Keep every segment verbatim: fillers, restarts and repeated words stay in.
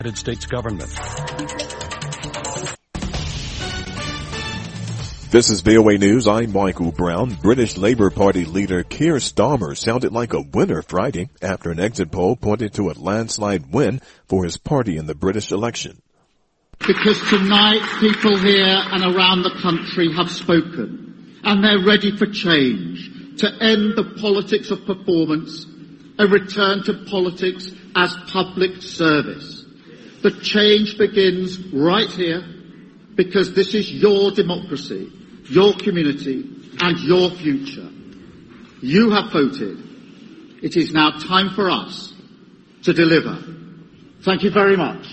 United States government. This is V O A News. I'm Michael Brown. British Labour Party leader Keir Starmer sounded like a winner Friday after an exit poll pointed to a landslide win for his party in the British election. Because tonight people here and around the country have spoken, and they're ready for change, to end the politics of performance, a return to politics as public service. The change begins right here, because this is your democracy, your community, and your future. You have voted. It is now time for us to deliver. Thank you very much.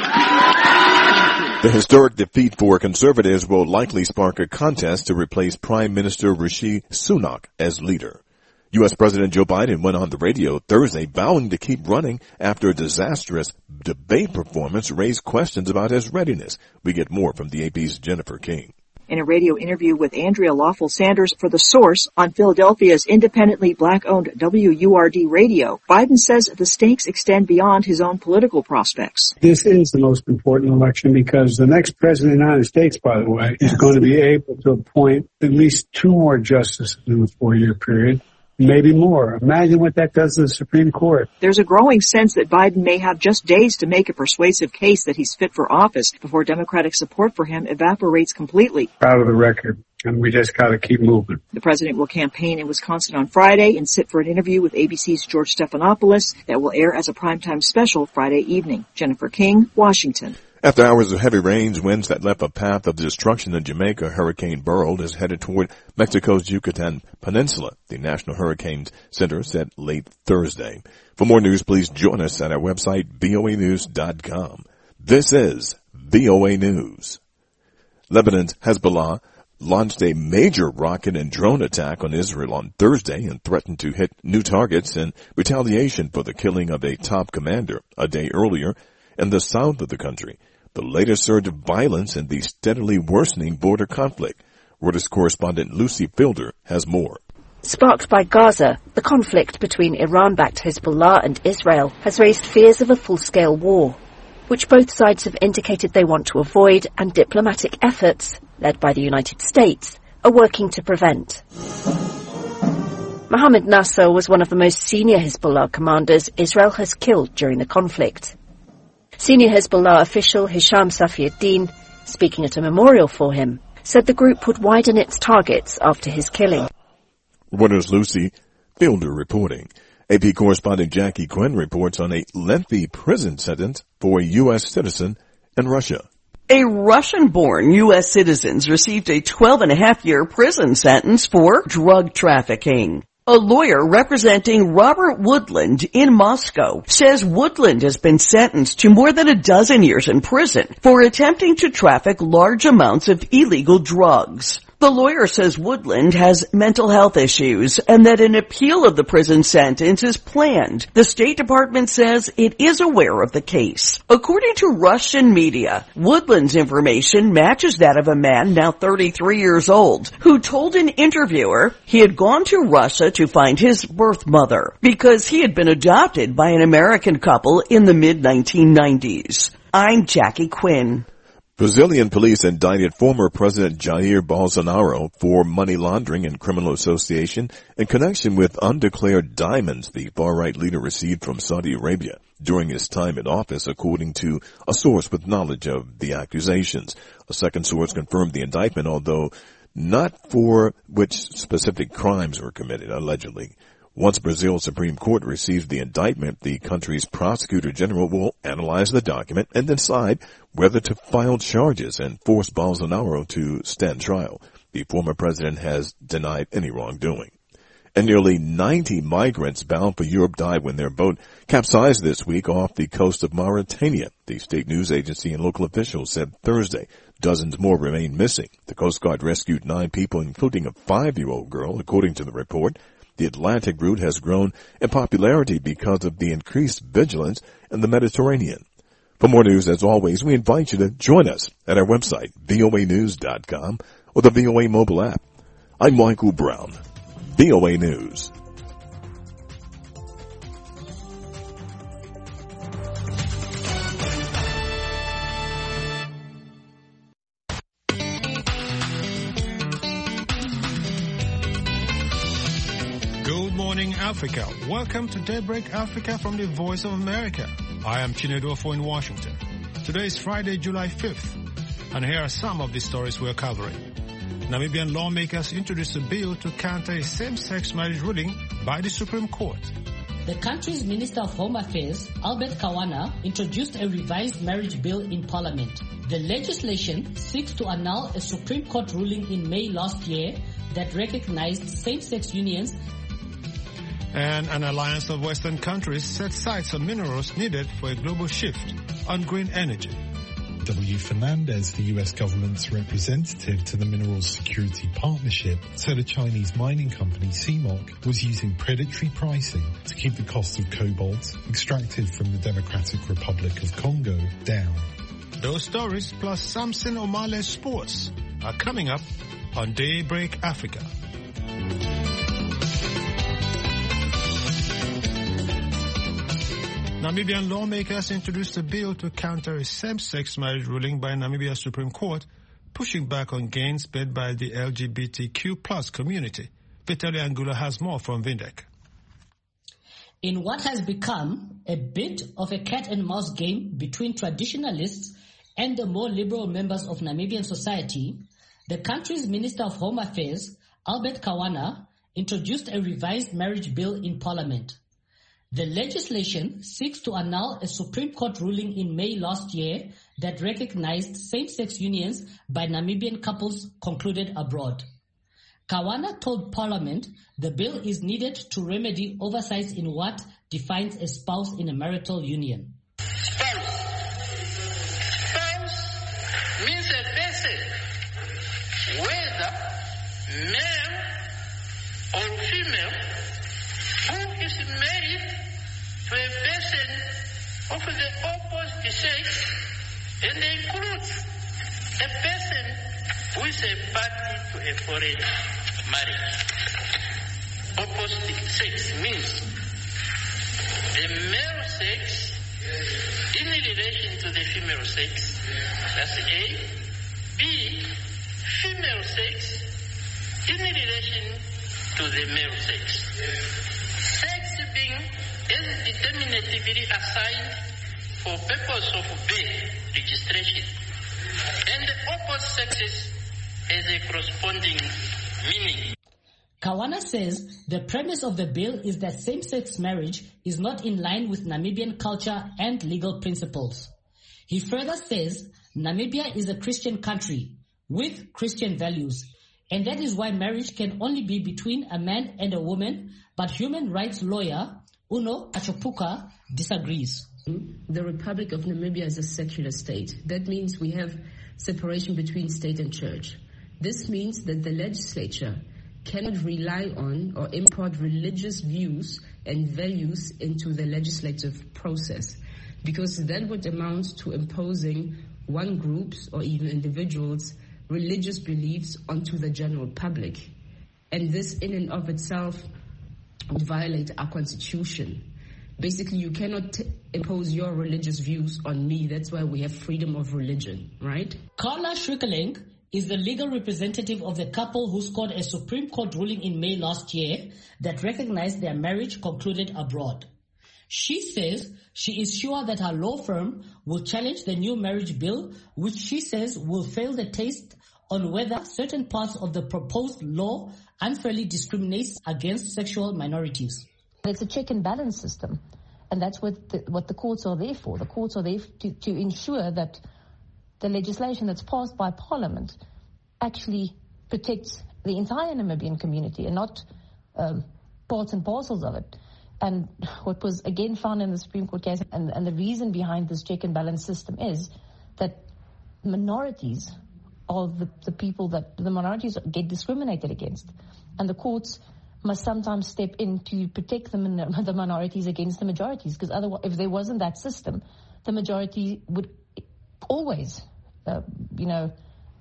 The historic defeat for Conservatives will likely spark a contest to replace Prime Minister Rishi Sunak as leader. U S President Joe Biden went on the radio Thursday vowing to keep running after a disastrous debate performance raised questions about his readiness. We get more from the A P's Jennifer King. In a radio interview with Andrea Lawful Sanders for The Source on Philadelphia's independently black-owned W U R D radio, Biden says the stakes extend beyond his own political prospects. This is the most important election because the next president of the United States, by the way, is going to be able to appoint at least two more justices in a four-year period. Maybe more. Imagine what that does to the Supreme Court. There's a growing sense that Biden may have just days to make a persuasive case that he's fit for office before Democratic support for him evaporates completely. Proud of the record, and we just got to keep moving. The president will campaign in Wisconsin on Friday and sit for an interview with A B C's George Stephanopoulos that will air as a primetime special Friday evening. Jennifer King, Washington. After hours of heavy rains, winds that left a path of destruction in Jamaica, Hurricane Beryl is headed toward Mexico's Yucatan Peninsula, the National Hurricane Center said late Thursday. For more news, please join us at our website, V O A news dot com. This is V O A News. Lebanon's Hezbollah launched a major rocket and drone attack on Israel on Thursday and threatened to hit new targets in retaliation for the killing of a top commander a day earlier in the south of the country. The latest surge of violence in the steadily worsening border conflict. Reuters correspondent Lucy Fielder has more. Sparked by Gaza, the conflict between Iran-backed Hezbollah and Israel has raised fears of a full-scale war, which both sides have indicated they want to avoid, and diplomatic efforts, led by the United States, are working to prevent. Mohammed Nasser was one of the most senior Hezbollah commanders Israel has killed during the conflict. Senior Hezbollah official Hisham Safiuddin, speaking at a memorial for him, said the group would widen its targets after his killing. Reuters' Lucy Fielder reporting. A P correspondent Jackie Quinn reports on a lengthy prison sentence for a U S citizen in Russia. A Russian-born U S citizen received a twelve and a half year prison sentence for drug trafficking. A lawyer representing Robert Woodland in Moscow says Woodland has been sentenced to more than a dozen years in prison for attempting to traffic large amounts of illegal drugs. The lawyer says Woodland has mental health issues and that an appeal of the prison sentence is planned. The State Department says it is aware of the case. According to Russian media, Woodland's information matches that of a man now thirty-three years old who told an interviewer he had gone to Russia to find his birth mother because he had been adopted by an American couple in the mid nineteen nineties. I'm Jackie Quinn. Brazilian police indicted former President Jair Bolsonaro for money laundering and criminal association in connection with undeclared diamonds the far-right leader received from Saudi Arabia during his time in office, according to a source with knowledge of the accusations. A second source confirmed the indictment, although not for which specific crimes were committed, allegedly. Once Brazil's Supreme Court receives the indictment, the country's prosecutor general will analyze the document and decide whether to file charges and force Bolsonaro to stand trial. The former president has denied any wrongdoing. And nearly ninety migrants bound for Europe died when their boat capsized this week off the coast of Mauritania, the state news agency and local officials said Thursday. Dozens more remain missing. The Coast Guard rescued nine people, including a five-year-old girl, according to the report. The Atlantic route has grown in popularity because of the increased vigilance in the Mediterranean. For more news, as always, we invite you to join us at our website, V O A news dot com, or the V O A mobile app. I'm Michael Brown, V O A News. morning, Africa. Welcome to Daybreak Africa from the Voice of America. I am Chinedu Ofo in Washington. Today is Friday, July fifth, and here are some of the stories we're covering. Namibian lawmakers introduced a bill to counter a same-sex marriage ruling by the Supreme Court. The country's Minister of Home Affairs, Albert Kawana, introduced a revised marriage bill in Parliament. The legislation seeks to annul a Supreme Court ruling in May last year that recognized same-sex unions. And an alliance of Western countries set sights on minerals needed for a global shift on green energy. W. Fernandez, the U S government's representative to the Minerals Security Partnership, said a Chinese mining company, C M O C, was using predatory pricing to keep the cost of cobalt extracted from the Democratic Republic of Congo down. Those stories plus Samson Omale's sports are coming up on Daybreak Africa. Namibian lawmakers introduced a bill to counter a same-sex marriage ruling by Namibia's Supreme Court, pushing back on gains made by the L G B T Q plus community. Vitaly Angula has more from Vindec. In what has become a bit of a cat-and-mouse game between traditionalists and the more liberal members of Namibian society, the country's Minister of Home Affairs, Albert Kawana, introduced a revised marriage bill in Parliament. The legislation seeks to annul a Supreme Court ruling in May last year that recognized same-sex unions by Namibian couples concluded abroad. Kawana told Parliament the bill is needed to remedy oversights in what defines a spouse in a marital union. Spouse. Spouse means a person, whether male or female, who is married to a person of the opposite sex, and includes a person who is a party to a foreign marriage. Opposite sex means the male sex in relation to the female sex, that's A. B. Female sex in relation to the male sex. Sex being is determinatively assigned for purpose of birth registration, and the opposite sexes has a corresponding meaning. Kawana says the premise of the bill is that same-sex marriage is not in line with Namibian culture and legal principles. He further says Namibia is a Christian country with Christian values, and that is why marriage can only be between a man and a woman, but human rights lawyer Uno Achopuka disagrees. The Republic of Namibia is a secular state. That means we have separation between state and church. This means that the legislature cannot rely on or import religious views and values into the legislative process, because that would amount to imposing one group's or even individuals' religious beliefs onto the general public. And this in and of itself would violate our constitution. Basically, you cannot t- impose your religious views on me. That's why we have freedom of religion, right? Carla Schrikkeling is the legal representative of the couple who scored a Supreme Court ruling in May last year that recognized their marriage concluded abroad. She says she is sure that her law firm will challenge the new marriage bill, which she says will fail the test on whether certain parts of the proposed law unfairly discriminates against sexual minorities. It's a check and balance system, and that's what the, what the courts are there for. The courts are there to, to ensure that the legislation that's passed by Parliament actually protects the entire Namibian community and not um, parts and parcels of it. And what was again found in the Supreme Court case, and, and the reason behind this check and balance system is that minorities are the, the people that the minorities get discriminated against. And the courts must sometimes step in to protect the, min- the minorities against the majorities, because otherwise, if there wasn't that system, the majority would always, uh, you know,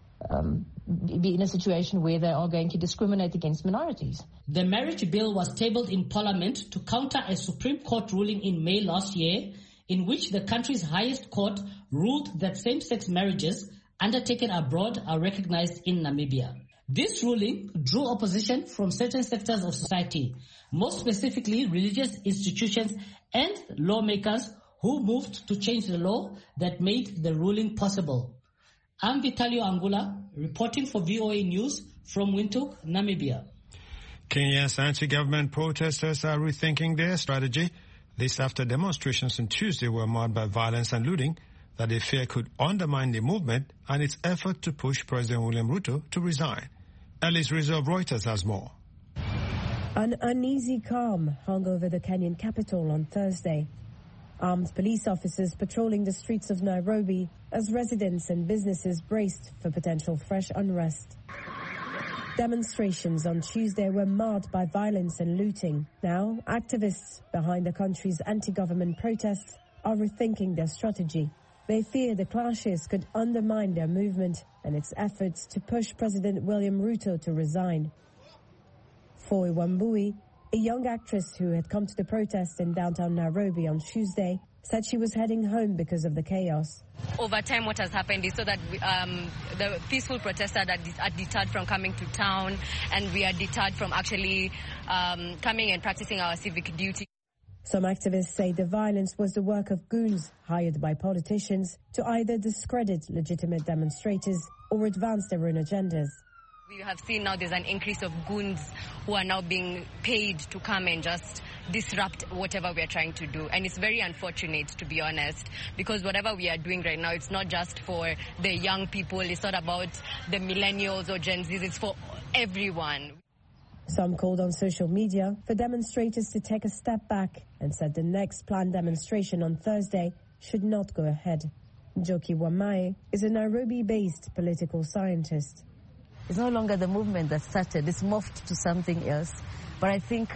um, be in a situation where they are going to discriminate against minorities. The marriage bill was tabled in Parliament to counter a Supreme Court ruling in May last year, in which the country's highest court ruled that same-sex marriages undertaken abroad are recognized in Namibia. This ruling drew opposition from certain sectors of society, most specifically religious institutions and lawmakers who moved to change the law that made the ruling possible. I'm Vitalio Angula, reporting for V O A News from Windhoek, Namibia. Kenya's anti-government protesters are rethinking their strategy. This after demonstrations on Tuesday were marred by violence and looting that they fear could undermine the movement and its effort to push President William Ruto to resign. Alice Rizzo of Reuters has more. An uneasy calm hung over the Kenyan capital on Thursday. Armed police officers patrolling the streets of Nairobi as residents and businesses braced for potential fresh unrest. Demonstrations on Tuesday were marred by violence and looting. Now, activists behind the country's anti-government protests are rethinking their strategy. They fear the clashes could undermine their movement and its efforts to push President William Ruto to resign. Foy Wambui, a young actress who had come to the protest in downtown Nairobi on Tuesday, said she was heading home because of the chaos. Over time, what has happened is so that we, um, the peaceful protesters are deterred from coming to town, and we are deterred from actually um, coming and practicing our civic duty. Some activists say the violence was the work of goons hired by politicians to either discredit legitimate demonstrators or advance their own agendas. We have seen now there's an increase of goons who are now being paid to come and just disrupt whatever we are trying to do. And it's very unfortunate, to be honest, because whatever we are doing right now, it's not just for the young people, it's not about the millennials or Gen Zs, it's for everyone. Some called on social media for demonstrators to take a step back and said the next planned demonstration on Thursday should not go ahead. Njoki Wamae is a Nairobi-based political scientist. It's no longer the movement that started, it's morphed to something else. But I think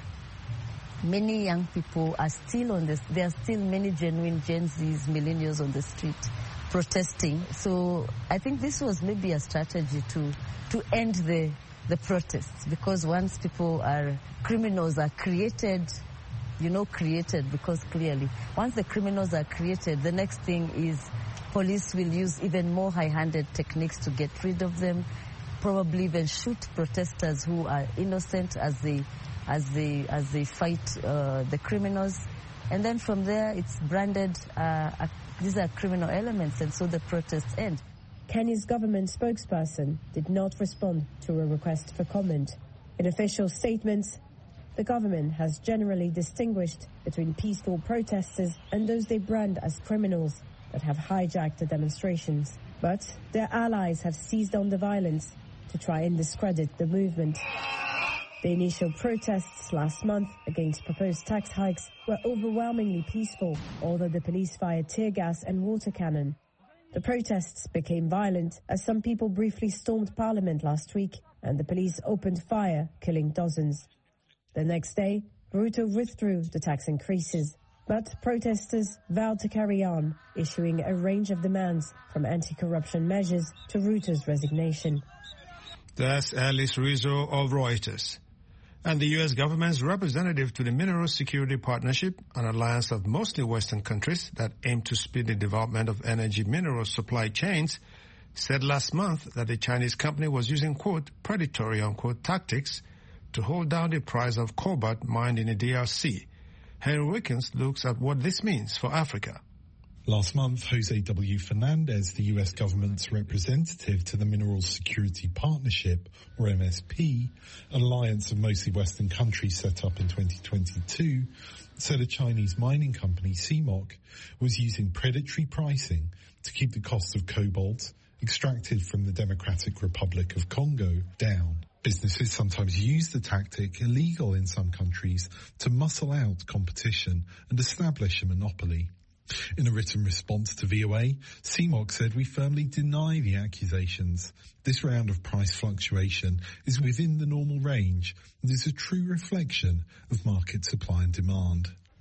many young people are still on this, there are still many genuine Gen Zs, millennials on the street protesting. So I think this was maybe a strategy to, to end the the protests, because once people are, criminals are created, you know, created, because clearly, once the criminals are created, the next thing is police will use even more high-handed techniques to get rid of them, probably even shoot protesters who are innocent as they, as they, as they fight uh, the criminals. And then from there, it's branded, uh, uh, these are criminal elements, and so the protests end. Kenya's government spokesperson did not respond to a request for comment. In official statements, the government has generally distinguished between peaceful protesters and those they brand as criminals that have hijacked the demonstrations. But their allies have seized on the violence to try and discredit the movement. The initial protests last month against proposed tax hikes were overwhelmingly peaceful, although the police fired tear gas and water cannon. The protests became violent as some people briefly stormed Parliament last week and the police opened fire, killing dozens. The next day, Ruto withdrew the tax increases, but protesters vowed to carry on, issuing a range of demands from anti-corruption measures to Ruto's resignation. That's Alice Rizzo of Reuters. And the U S government's representative to the Mineral Security Partnership, an alliance of mostly Western countries that aim to speed the development of energy mineral supply chains, said last month that the Chinese company was using, quote, predatory, unquote, tactics to hold down the price of cobalt mined in the D R C. Henry Wickens looks at what this means for Africa. Last month, Jose W. Fernandez, the U S government's representative to the Mineral Security Partnership, or M S P, an alliance of mostly Western countries set up in twenty twenty-two, said a Chinese mining company, C M O C, was using predatory pricing to keep the cost of cobalt extracted from the Democratic Republic of Congo down. Businesses sometimes use the tactic, illegal in some countries, to muscle out competition and establish a monopoly. In a written response to V O A, C M O C said, "We firmly deny the accusations. This round of price fluctuation is within the normal range and is a true reflection of market supply and demand."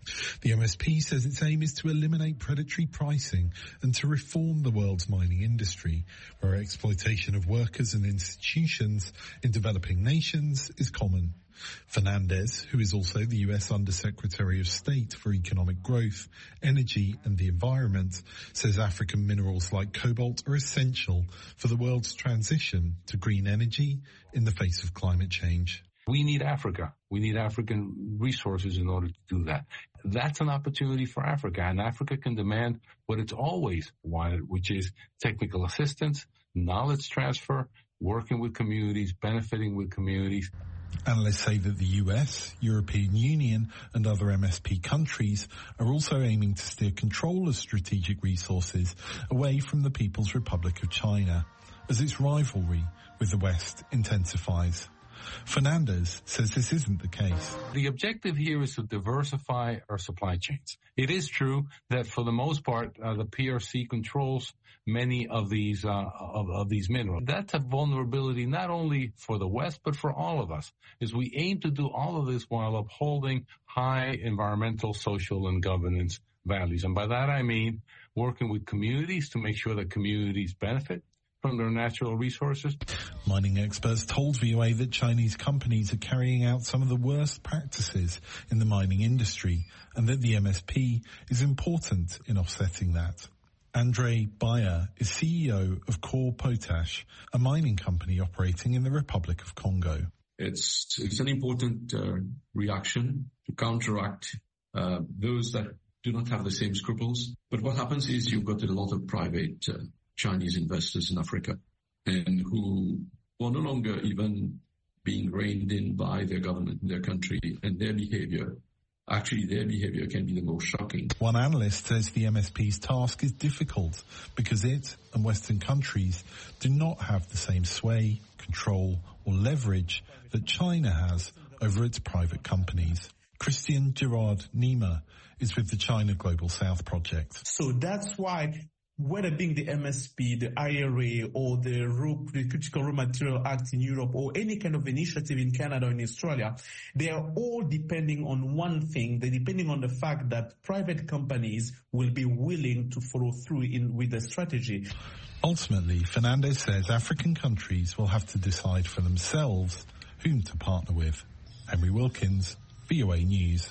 The M S P says its aim is to eliminate predatory pricing and to reform the world's mining industry, where exploitation of workers and institutions in developing nations is common. Fernandez, who is also the U S Undersecretary of State for Economic Growth, Energy and the Environment, says African minerals like cobalt are essential for the world's transition to green energy in the face of climate change. We need Africa. We need African resources in order to do that. That's an opportunity for Africa, and Africa can demand what it's always wanted, which is technical assistance, knowledge transfer, working with communities, benefiting with communities. Analysts say that the U S, European Union and other M S P countries are also aiming to steer control of strategic resources away from the People's Republic of China as its rivalry with the West intensifies. Fernandez says this isn't the case. The objective here is to diversify our supply chains. It is true that for the most part, uh, the P R C controls many of these uh, of, of these minerals. That's a vulnerability not only for the West, but for all of us, as we aim to do all of this while upholding high environmental, social, and governance values. And by that I mean working with communities to make sure that communities benefit from their natural resources. Mining experts told V O A that Chinese companies are carrying out some of the worst practices in the mining industry and that the M S P is important in offsetting that. Andre Bayer is C E O of Core Potash, a mining company operating in the Republic of Congo. It's, it's an important uh, reaction to counteract uh, those that do not have the same scruples. But what happens is you've got a lot of private uh, Chinese investors in Africa, and who are no longer even being reined in by their government in their country, and their behavior, actually their behavior can be the most shocking. One analyst says the M S P's task is difficult because it and Western countries do not have the same sway, control or leverage that China has over its private companies. Christian Gerard Niemer is with the China Global South Project. So that's why, whether being the M S P, the I R A, or the, raw, the Critical Raw Material Act in Europe, or any kind of initiative in Canada or in Australia, they are all depending on one thing. They're depending on the fact that private companies will be willing to follow through in with the strategy. Ultimately, Fernandez says African countries will have to decide for themselves whom to partner with. Henry Wilkins, V O A News.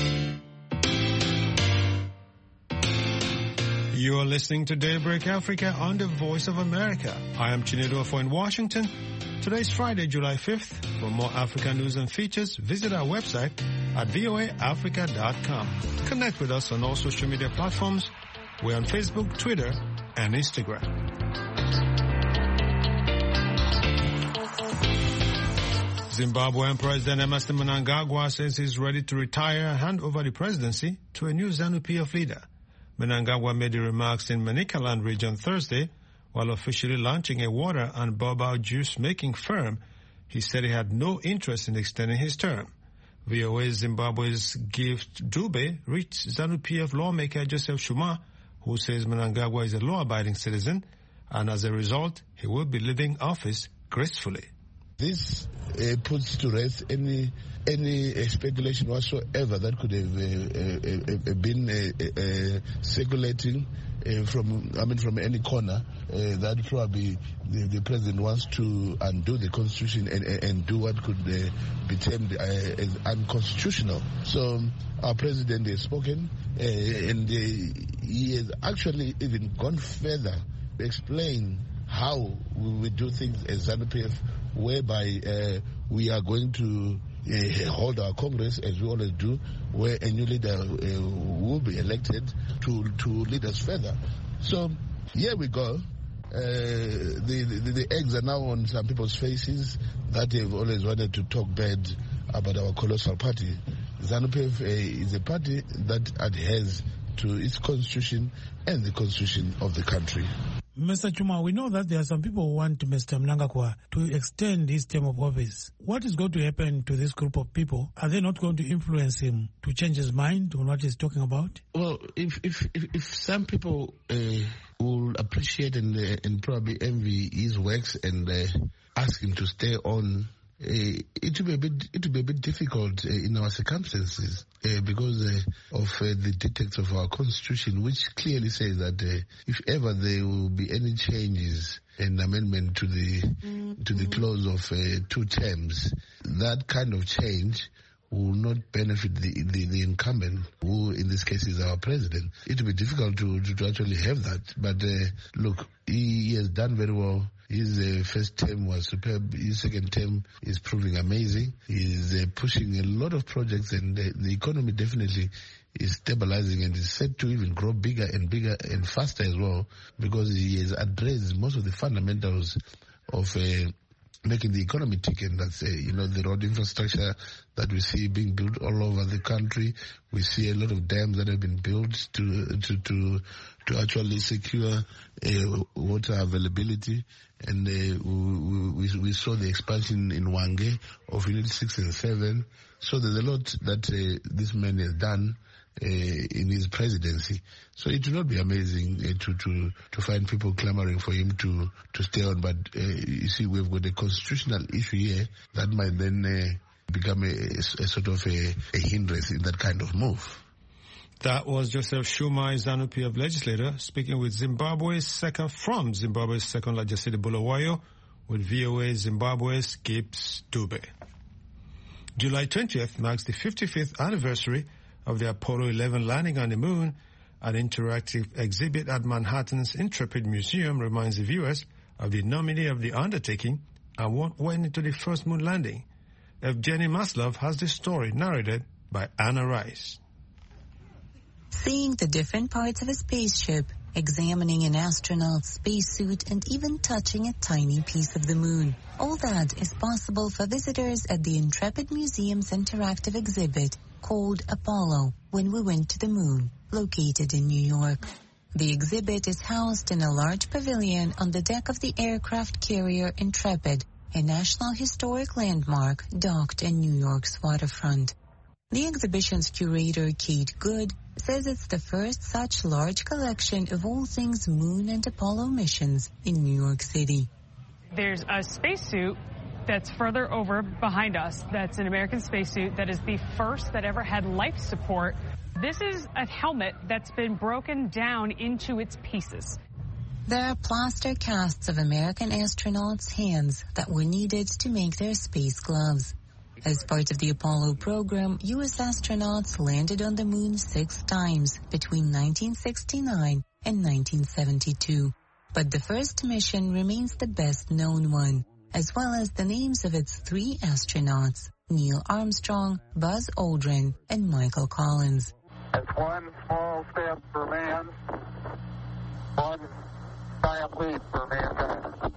You are listening to Daybreak Africa on the Voice of America. I am Chinedu Ofo in Washington. Today is Friday, July fifth. For more African news and features, visit our website at V O A Africa dot com. Connect with us on all social media platforms. We're on Facebook, Twitter, and Instagram. Zimbabwean President Emmerson Mnangagwa says he's ready to retire and hand over the presidency to a new ZANU-P F leader. Mnangagwa made the remarks in Manicaland region Thursday while officially launching a water and boba juice-making firm. He said he had no interest in extending his term. V O A Zimbabwe's Gift Dube reached ZANU-P F lawmaker Joseph Shuma, who says Mnangagwa is a law-abiding citizen, and as a result, he will be leaving office gracefully. This uh, puts to rest any any uh, speculation whatsoever that could have uh, uh, uh, been uh, uh, circulating uh, from I mean from any corner uh, that probably the, the president wants to undo the constitution and, and, and do what could uh, be termed uh, as unconstitutional. So our president has spoken uh, and uh, he has actually even gone further to explain how we will do things as ZANU-P F, whereby uh, we are going to uh, hold our Congress, as we always do, where a new leader uh, will be elected to to lead us further. So here we go. Uh, the, the, the eggs are now on some people's faces that have always wanted to talk bad about our colossal party. ZANU-P F uh, is a party that adheres to its constitution and the constitution of the country. Mister Chuma, we know that there are some people who want Mister Mnangagwa to extend his term of office. What is going to happen to this group of people? Are they not going to influence him to change his mind on what he's talking about? Well, if if if, if some people uh, will appreciate and uh, and probably envy his works and uh, ask him to stay on Uh, it will be a bit, it will be a bit difficult uh, in our circumstances uh, because uh, of uh, the dictates of our constitution, which clearly says that uh, if ever there will be any changes and amendment to the mm-hmm. to the clause of uh, two terms, that kind of change will not benefit the, the, the incumbent, who in this case is our president. It will be difficult to, to, to actually have that. But uh, look, he, he has done very well. His uh, first term was superb. His second term is proving amazing. He's uh, pushing a lot of projects, and uh, the economy definitely is stabilizing and is set to even grow bigger and bigger and faster as well, because he has addressed most of the fundamentals of uh, making the economy tick, and that's, uh, you know, the road infrastructure that we see being built all over the country. We see a lot of dams that have been built to to to, to actually secure uh, water availability. And uh, we, we, we saw the expansion in Hwange of Unit six and seven. So there's a lot that uh, this man has done uh, in his presidency. So it will not be amazing uh, to, to, to find people clamoring for him to, to stay on. But uh, you see, we've got a constitutional issue here that might then uh, become a, a, a sort of a, a hindrance in that kind of move. That was Joseph Shumai ZANU-P F legislator speaking with Zimbabwe's second from Zimbabwe's second largest city, Bulawayo, with V O A Zimbabwe's Gibbs Dube. July twentieth marks the fifty-fifth anniversary of the Apollo eleven landing on the moon. An interactive exhibit at Manhattan's Intrepid Museum reminds the viewers of the nominee of the undertaking and what went into the first moon landing. Evgeny Maslov has the story narrated by Anna Rice. Seeing the different parts of a spaceship, examining an astronaut's spacesuit, and even touching a tiny piece of the moon. All that is possible for visitors at the Intrepid Museum's interactive exhibit called Apollo, When We Went to the Moon, located in New York. The exhibit is housed in a large pavilion on the deck of the aircraft carrier Intrepid, a National Historic Landmark docked in New York's waterfront. The exhibition's curator, Kate Good, says it's the first such large collection of all things moon and Apollo missions in New York City. There's a spacesuit that's further over behind us that's an American spacesuit that is the first that ever had life support. This is a helmet that's been broken down into its pieces. There are plaster casts of American astronauts' hands that were needed to make their space gloves. As part of the Apollo program, U S astronauts landed on the moon six times between nineteen sixty-nine and nineteen seventy-two. But the first mission remains the best-known one, as well as the names of its three astronauts, Neil Armstrong, Buzz Aldrin, and Michael Collins. It's one small step for man, one giant leap for mankind.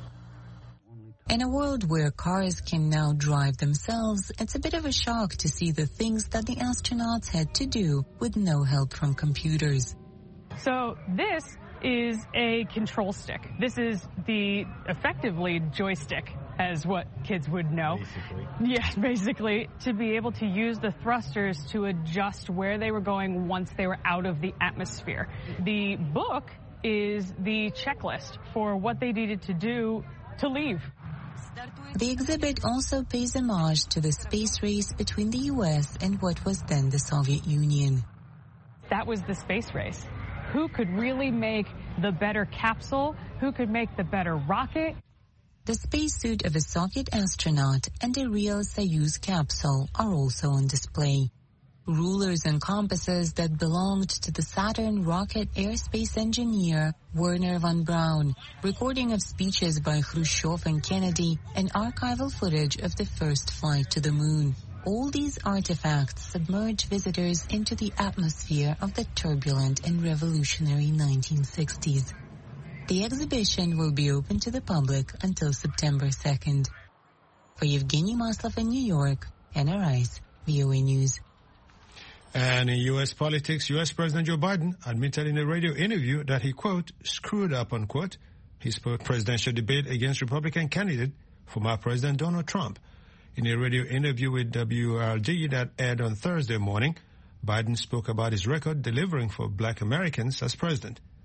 In a world where cars can now drive themselves, it's a bit of a shock to see the things that the astronauts had to do with no help from computers. So this is a control stick. This is the effectively joystick, as what kids would know. Basically. Yeah, basically, to be able to use the thrusters to adjust where they were going once they were out of the atmosphere. The book is the checklist for what they needed to do to leave. The exhibit also pays homage to the space race between the U S and what was then the Soviet Union. That was the space race. Who could really make the better capsule? Who could make the better rocket? The spacesuit of a Soviet astronaut and a real Soyuz capsule are also on display. Rulers and compasses that belonged to the Saturn rocket airspace engineer Wernher von Braun, recording of speeches by Khrushchev and Kennedy, and archival footage of the first flight to the moon. All these artifacts submerge visitors into the atmosphere of the turbulent and revolutionary nineteen sixties. The exhibition will be open to the public until September second. For Evgeny Maslov in New York, Anna Rice, V O A News. And in U S politics, U S President Joe Biden admitted in a radio interview that he, quote, screwed up, unquote, his presidential debate against Republican candidate, former President Donald Trump. In a radio interview with W R D that aired on Thursday morning, Biden spoke about his record delivering for black Americans as president.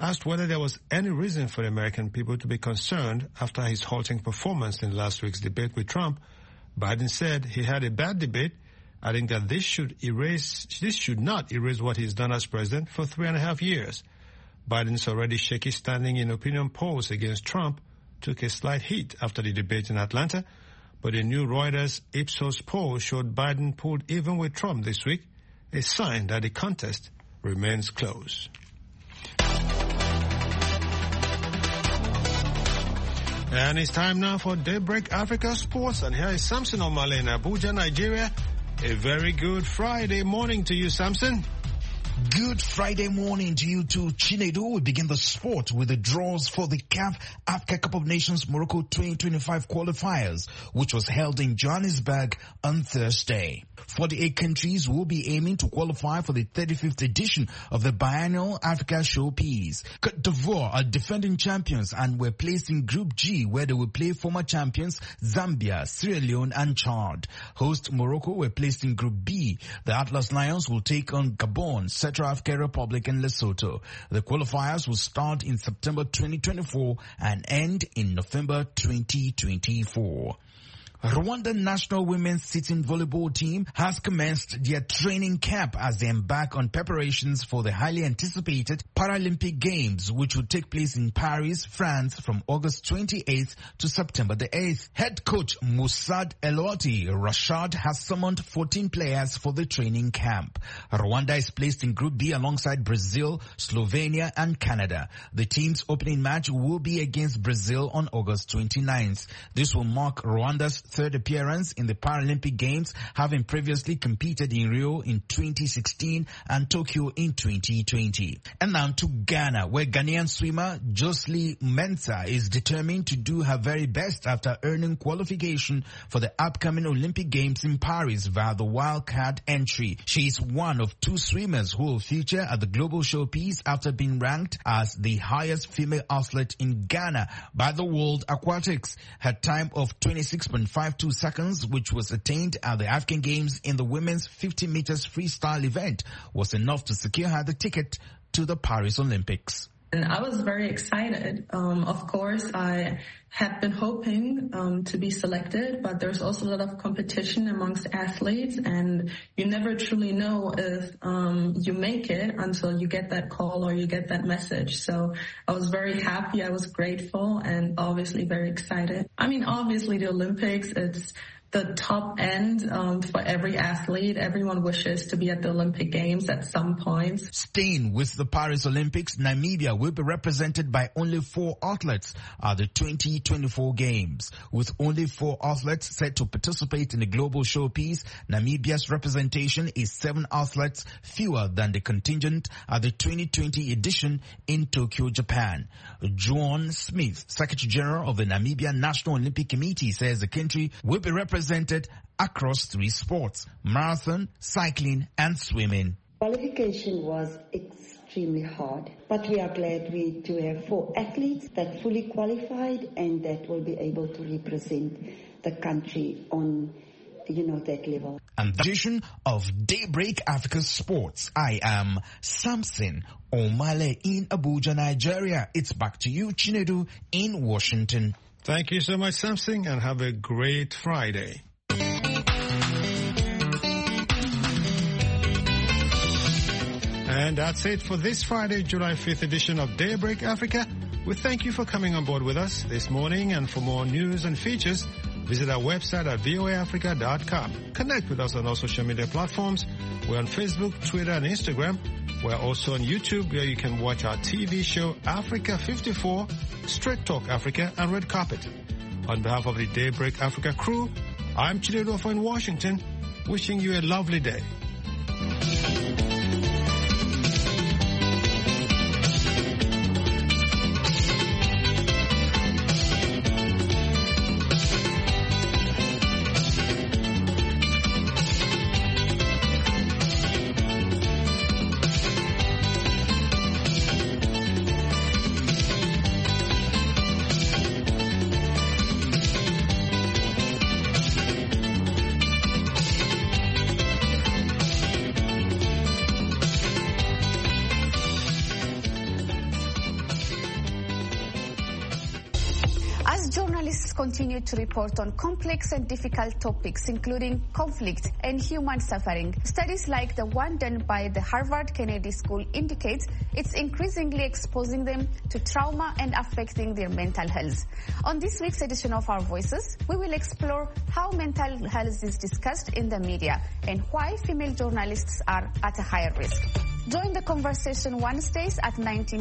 Asked whether there was any reason for the American people to be concerned after his halting performance in last week's debate with Trump, Biden said he had a bad debate, adding that this should erase, this should not erase what he's done as president for three and a half years. Biden's already shaky standing in opinion polls against Trump took a slight hit after the debate in Atlanta, but a new Reuters Ipsos poll showed Biden pulled even with Trump this week, a sign that the contest remains close. And it's time now for Daybreak Africa Sports. And here is Samson Omale in Abuja, Nigeria. A very good Friday morning to you, Samson. Good Friday morning to you too, Chinedu. We begin the sport with the draws for the C A F Africa Cup of Nations Morocco twenty twenty-five qualifiers, which was held in Johannesburg on Thursday. forty-eight countries will be aiming to qualify for the thirty-fifth edition of the biennial Africa Showpiece. Côte d'Ivoire are defending champions and were placed in Group G, where they will play former champions Zambia, Sierra Leone and Chad. Host Morocco were placed in Group B. The Atlas Lions will take on Gabon, Central African Republic and Lesotho. The qualifiers will start in September twenty twenty-four and end in November twenty twenty-four. Rwanda national women's sitting volleyball team has commenced their training camp as they embark on preparations for the highly anticipated Paralympic Games, which will take place in Paris, France from August twenty-eighth to September the eighth. Head coach Musad Eloti Rashad has summoned fourteen players for the training camp. Rwanda is placed in Group B alongside Brazil, Slovenia and Canada. The team's opening match will be against Brazil on August twenty-ninth. This will mark Rwanda's third appearance in the Paralympic Games, having previously competed in Rio in twenty sixteen and Tokyo in twenty twenty. And now to Ghana, where Ghanaian swimmer Jocelyn Mensah is determined to do her very best after earning qualification for the upcoming Olympic Games in Paris via the wildcard entry. She is one of two swimmers who will feature at the global showpiece after being ranked as the highest female athlete in Ghana by the World Aquatics. Her time of twenty-six point five two seconds, which was attained at the African Games in the women's fifty meters freestyle event, was enough to secure her the ticket to the Paris Olympics. And I was very excited. Um, of course, I had been hoping um, to be selected, but there's also a lot of competition amongst athletes, and you never truly know if um, you make it until you get that call or you get that message. So I was very happy, I was grateful, and obviously very excited. I mean, obviously the Olympics, it's the top end um, for every athlete. Everyone wishes to be at the Olympic Games at some point. Staying with the Paris Olympics, Namibia will be represented by only four athletes at the twenty twenty-four Games. With only four athletes set to participate in the global showpiece, Namibia's representation is seven athletes fewer than the contingent at the twenty twenty edition in Tokyo, Japan. John Smith, Secretary General of the Namibia National Olympic Committee, says the country will be represented Presented across three sports: marathon, cycling and swimming. Qualification was extremely hard, but we are glad we to have four athletes that fully qualified and that will be able to represent the country on, you know, that level. And the edition of Daybreak Africa Sports. I am Samson Omale in Abuja, Nigeria. It's back to you, Chinedu, in Washington. Thank you so much, Samson, and have a great Friday. And that's it for this Friday, July fifth edition of Daybreak Africa. We thank you for coming on board with us this morning, and for more news and features, visit our website at voa africa dot com. Connect with us on all social media platforms. We're on Facebook, Twitter, and Instagram. We're also on YouTube, where you can watch our T V show Africa fifty-four, Straight Talk Africa, and Red Carpet. On behalf of the Daybreak Africa crew, I'm Chinedu in Washington, wishing you a lovely day. As journalists continue to report on complex and difficult topics, including conflict and human suffering, studies like the one done by the Harvard Kennedy School indicate it's increasingly exposing them to trauma and affecting their mental health. On this week's edition of Our Voices, we will explore how mental health is discussed in the media and why female journalists are at a higher risk. Join the conversation Wednesdays at nineteen